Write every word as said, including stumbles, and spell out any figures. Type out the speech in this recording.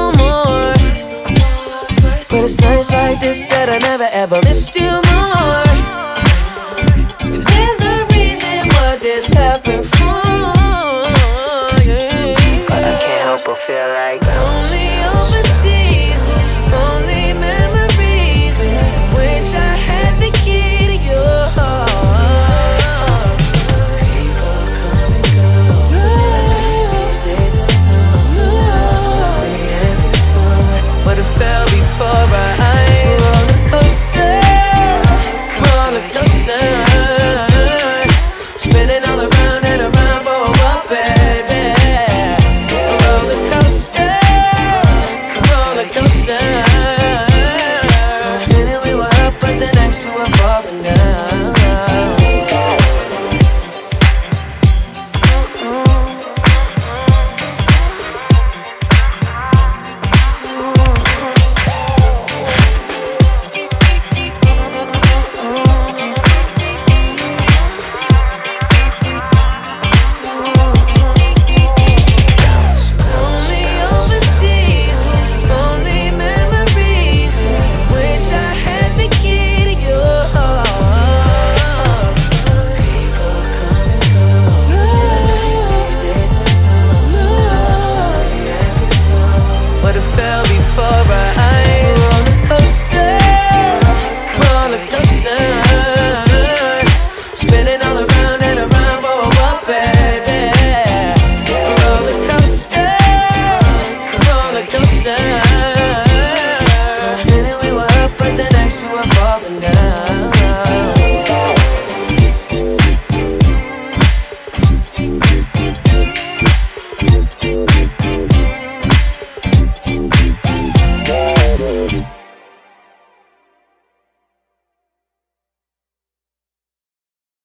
no more. But it's nights like this that I never ever missed you more. There's a reason why this happened for, yeah. But I can't help but feel like only overseas, only memories. Wish I had the key to your heart. People come and go, they don't know. We had before, but it fell before our eyes. Roller coaster, roller coaster, spinning all around and around for a while, baby. Roller coaster, roller coaster. One minute we were up, but the next we were falling down. Only overseas, only memories. Wish I had the key to your heart. People come and go, they don't know. But it fell before our eyes.